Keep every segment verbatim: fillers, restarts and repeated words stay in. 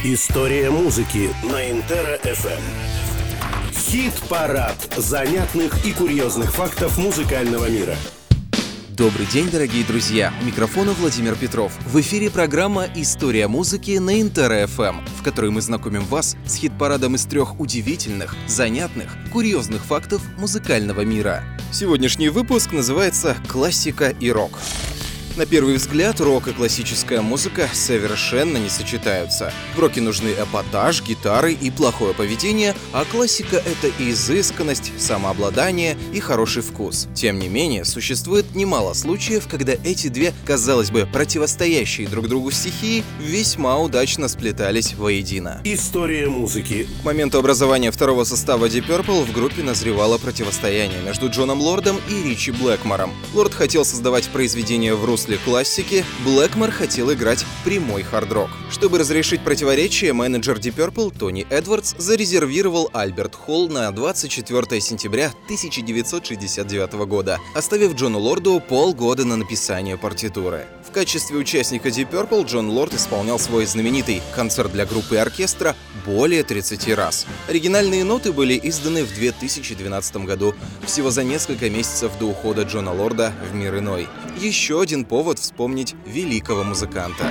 История музыки на Интера эф эм. Хит-парад занятных и курьезных фактов музыкального мира. Добрый день, дорогие друзья! У микрофона Владимир Петров. В эфире программа «История музыки» на Интера эф эм, в которой мы знакомим вас с хит-парадом из трех удивительных, занятных, курьезных фактов музыкального мира. Сегодняшний выпуск называется «Классика и рок». На первый взгляд, рок и классическая музыка совершенно не сочетаются. В роке нужны эпатаж, гитары и плохое поведение, а классика — это изысканность, самообладание и хороший вкус. Тем не менее, существует немало случаев, когда эти две, казалось бы, противостоящие друг другу стихии весьма удачно сплетались воедино. История музыки. К моменту образования второго состава Deep Purple в группе назревало противостояние между Джоном Лордом и Ричи Блэкмором. Лорд хотел создавать произведения в русле классики, Блэкмор хотел играть прямой хард-рок. Чтобы разрешить противоречие, менеджер Deep Purple Тони Эдвардс зарезервировал Альберт Холл на двадцать четвёртое сентября тысяча девятьсот шестьдесят девятого года, оставив Джону Лорду полгода на написание партитуры. В качестве участника Deep Purple Джон Лорд исполнял свой знаменитый концерт для группы и оркестра более тридцати раз. Оригинальные ноты были изданы в две тысячи двенадцатом году, всего за несколько месяцев до ухода Джона Лорда в мир иной. Еще один повод вспомнить великого музыканта.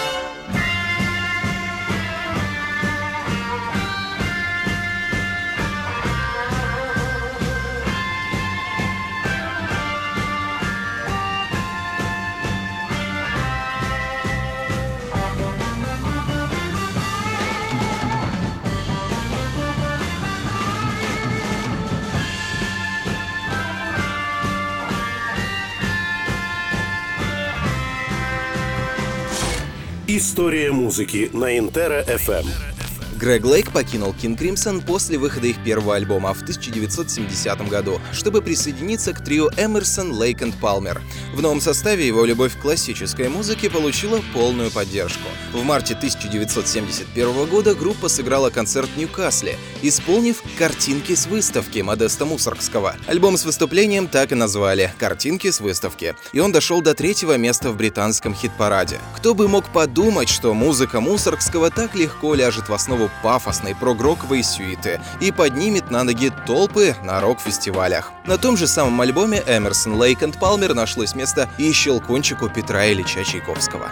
История музыки на Интера эф эм. Грег Лейк покинул King Crimson после выхода их первого альбома в тысяча девятьсот семидесятом году, чтобы присоединиться к трио Эмерсон, Лейк и Палмер. В новом составе его любовь к классической музыке получила полную поддержку. В марте тысяча девятьсот семьдесят первого года группа сыграла концерт в Ньюкасле, исполнив «Картинки с выставки» Модеста Мусоргского. Альбом с выступлением так и назвали «Картинки с выставки», и он дошел до третьего места в британском хит-параде. Кто бы мог подумать, что музыка Мусоргского так легко ляжет в основу пафосной прогроковой сюиты и поднимет на ноги толпы на рок-фестивалях. На том же самом альбоме Эмерсон, Лейк и Палмер нашлось место и щелкунчику Петра Ильича Чайковского.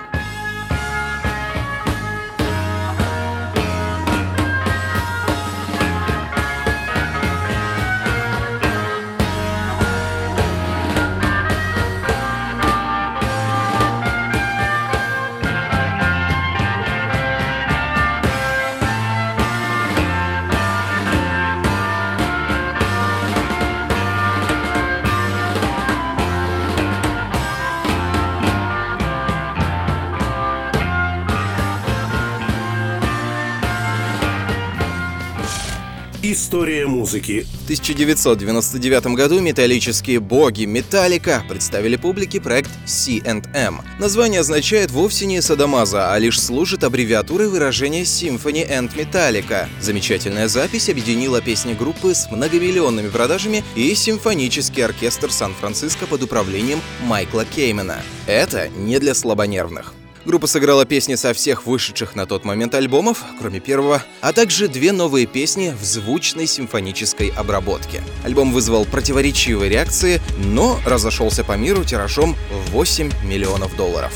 История музыки. В тысяча девятьсот девяносто девятом году металлические боги Metallica представили публике проект си энд эм. Название означает вовсе не садомазо, а лишь служит аббревиатурой выражения Symphony and Metallica. Замечательная запись объединила песни группы с многомиллионными продажами и симфонический оркестр Сан-Франциско под управлением Майкла Кеймена. Это не для слабонервных. Группа сыграла песни со всех вышедших на тот момент альбомов, кроме первого, а также две новые песни в звучной симфонической обработке. Альбом вызвал противоречивые реакции, но разошелся по миру тиражом в восемь миллионов долларов.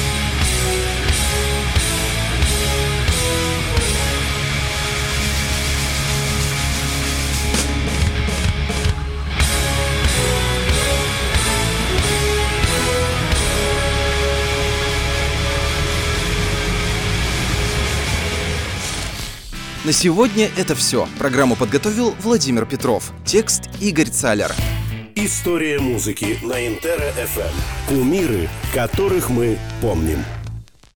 На сегодня это все. Программу подготовил Владимир Петров. Текст Игорь Цалер. История музыки на Интера эф эм. Кумиры, которых мы помним.